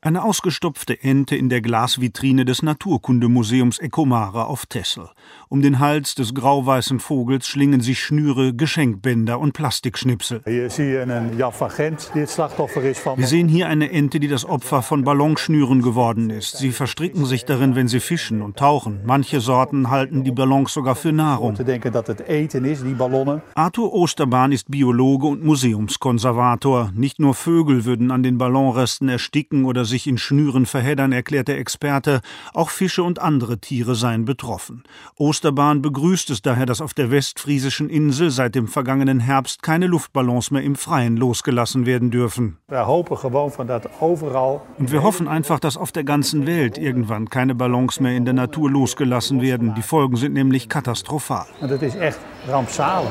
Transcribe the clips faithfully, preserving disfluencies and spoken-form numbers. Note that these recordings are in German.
Eine ausgestopfte Ente in der Glasvitrine des Naturkundemuseums Ecomare auf Texel. Um den Hals des grauweißen Vogels schlingen sich Schnüre, Geschenkbänder und Plastikschnipsel. Hier zie je een Jaf van Gent, die het slachtoffer is van... Wir sehen hier eine Ente, die das Opfer von Ballonschnüren geworden ist. Sie verstricken sich darin, wenn sie fischen und tauchen. Manche Sorten halten die Ballons sogar für Nahrung. Te denken dat het eten is, die ballonnen. Arthur Osterbahn ist Biologe und Museumskonservator. Nicht nur Vögel würden an den Ballonresten ersticken oder sich in Schnüren verheddern, erklärt der Experte. Auch Fische und andere Tiere seien betroffen. Osterbahn begrüßt es daher, dass auf der westfriesischen Insel seit dem vergangenen Herbst keine Luftballons mehr im Freien losgelassen werden dürfen. Wir hopen gewoon van dat overal. Und wir hoffen einfach, dass auf der ganzen Welt irgendwann keine Ballons mehr in der Natur losgelassen werden. Die Folgen sind nämlich katastrophal. Und dat is echt rampzalig.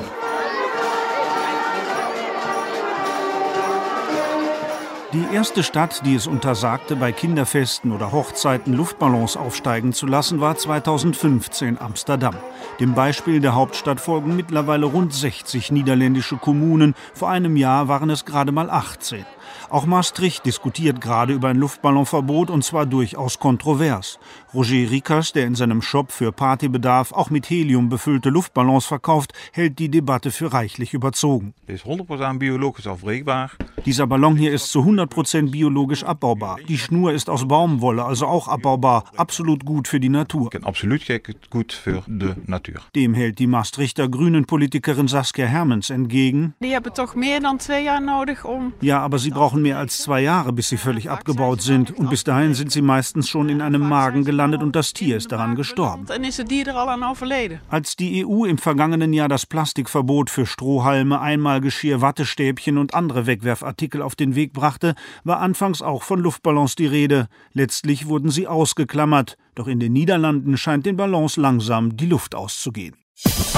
Die erste Stadt, die es untersagte, bei Kinderfesten oder Hochzeiten Luftballons aufsteigen zu lassen, war zweitausendfünfzehn Amsterdam. Dem Beispiel der Hauptstadt folgen mittlerweile rund sechzig niederländische Kommunen. Vor einem Jahr waren es gerade mal achtzehn. Auch Maastricht diskutiert gerade über ein Luftballonverbot, und zwar durchaus kontrovers. Roger Riekers, der in seinem Shop für Partybedarf auch mit Helium befüllte Luftballons verkauft, hält die Debatte für reichlich überzogen. Ist hundert Prozent biologisch afbreekbaar. Dieser Ballon hier ist zu hundert Prozent biologisch abbaubar. Die Schnur ist aus Baumwolle, also auch abbaubar. Absolut gut für die Natur. Absolut gut für die Natur. Dem hält die Maastrichter Grünen-Politikerin Saskia Hermens entgegen. Die hebben toch meer dan twee jaar nodig om... Ja, aber sie brauchen mehr als zwei Jahre, bis sie völlig abgebaut sind. Und bis dahin sind sie meistens schon in einem Magen gelandet und das Tier ist daran gestorben. En is het dier er al aan overleden. Als die E U im vergangenen Jahr das Plastikverbot für Strohhalme, Einmalgeschirr, Wattestäbchen und andere Wegwerfartikel auf den Weg brachte, war anfangs auch von Luftballons die Rede. Letztlich wurden sie ausgeklammert. Doch in den Niederlanden scheint den Ballons langsam die Luft auszugehen.